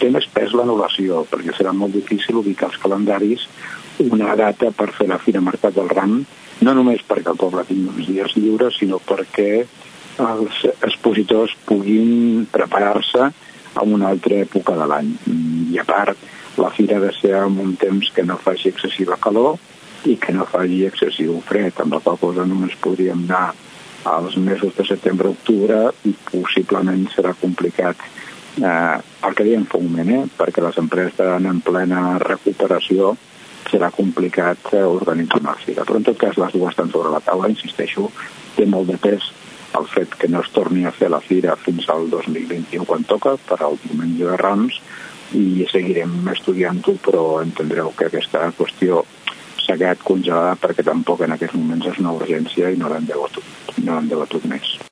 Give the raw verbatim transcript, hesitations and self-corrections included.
té més pes l'anul·lació, perquè serà molt difícil ubicar els calendaris una data per fer la Fira Mercat del Ram, no només perquè el poble tingui uns dies lliures, sinó perquè els expositors puguin preparar-se a una altra època de l'any. I a part, la fira ha de ser en un temps que no faci excessiva calor i que no faci excessiu fred, amb la qual cosa només podríem anar als mesos de setembre-octubre i possiblement serà complicat. Eh, el que dèiem fa un moment, eh, perquè les empreses estaran en plena recuperació, serà complicat eh, organitzar una fira. Però en tot cas les dues estan sobre la taula, insisteixo, té molt de pes el fet que no es torni a fer la fira fins al dos mil vint-i-u quan toca, per al diumenge de Rams, i seguirem estudiant-ho, però entendreu que aquesta qüestió s'ha quedat congelada perquè tampoc en aquests moments és una urgència i no l'hem debatut, no l'hem debatut més.